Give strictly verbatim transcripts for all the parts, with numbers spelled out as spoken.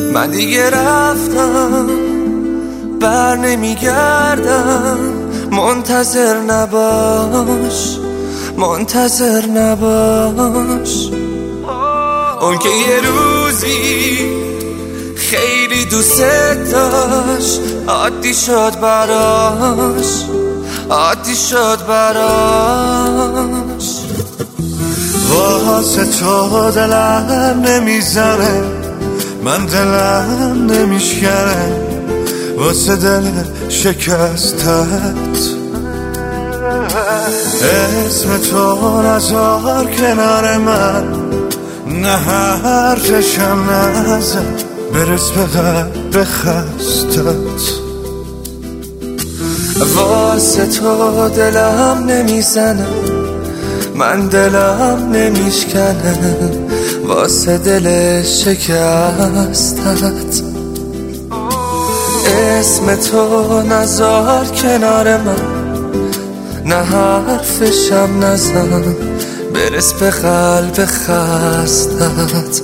من دیگه رفتم بر نمیگردم، منتظر نباش منتظر نباش. اون که یه روزی خیلی دوست داشت، عادی شد براش عادی شد براش. واسه تو دلم نمیزنه، من دلم نمیشکنه واسه دل شکستت. اسم تو نذار کنار من، نه حرفشم نزن برس به قلب خستت. واسه تو دلم نمیزنه، من دلم نمیشکنه واسه دل شکستت. اسم تو نذار کنار من، نه حرفشم نزن برس به قلب خستت.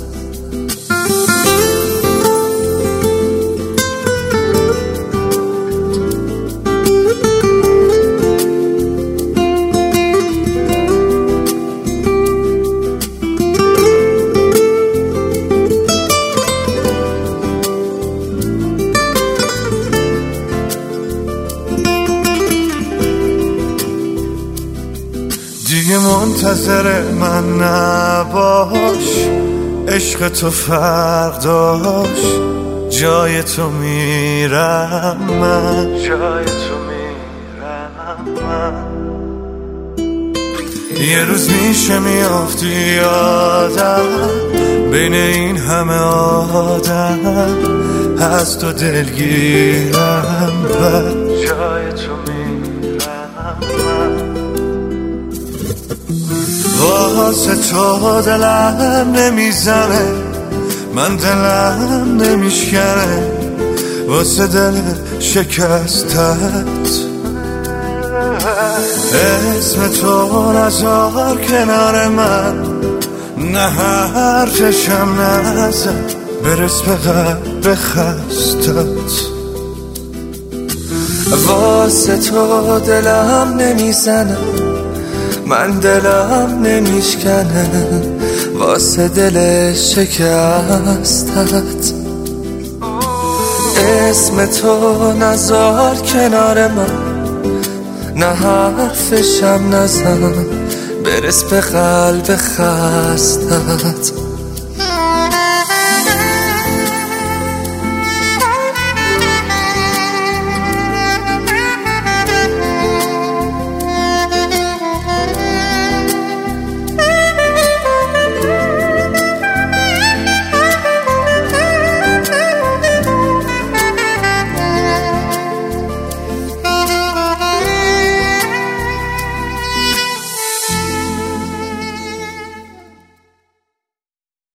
دیگه منتظر من نباش، عشق تو فرق داشت، جای تو میرم من، جای تو میرم من. یه روز میشه میافتی یادم، بین این همه آدم از تو دلگیرم من، جای تو میرم من. واسه تو دلم نمیزنه، من دلم نمیشکنه واسه دل شکستت. اسم تو نذار کنار من، نه حرفشم نزن برس به قلب خستت. واسه تو دلم نمیزنه، من دلم نمیشکنه واسه دل شکستت. اسم تو نذار کنار من، نه حرفشم نزن برس به قلب خستت.